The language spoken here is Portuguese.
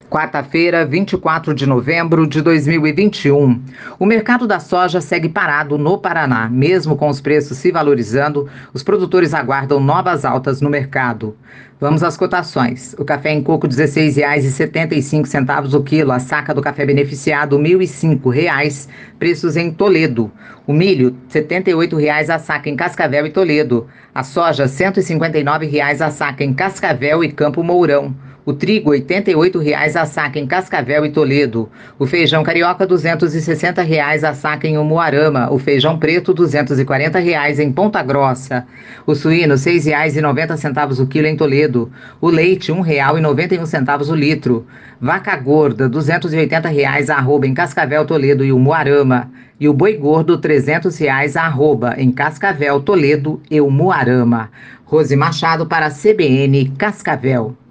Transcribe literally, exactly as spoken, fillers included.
Quarta-feira, vinte e quatro de novembro de dois mil e vinte e um. O mercado da soja segue parado no Paraná. Mesmo com os preços se valorizando, os produtores aguardam novas altas no mercado. Vamos às cotações. O café em coco, dezesseis reais e setenta e cinco centavos o quilo. A saca do café beneficiado, mil e cinco reais. Preços em Toledo. O milho, setenta e oito reais a saca em Cascavel e Toledo. A soja, cento e cinquenta e nove reais a saca em Cascavel e Campo Mourão. O trigo, oitenta e oito reais a saca em Cascavel e Toledo. O feijão carioca, duzentos e sessenta reais a saca em Umuarama. O feijão preto, duzentos e quarenta reais em Ponta Grossa. O suíno, seis reais e noventa centavos o quilo em Toledo. O leite, um real e noventa e um centavos o litro. Vaca gorda, duzentos e oitenta reais a arroba em Cascavel, Toledo e Umuarama. E o boi gordo, trezentos reais a arroba em Cascavel, Toledo e Umuarama. Rose Machado para a C B N Cascavel.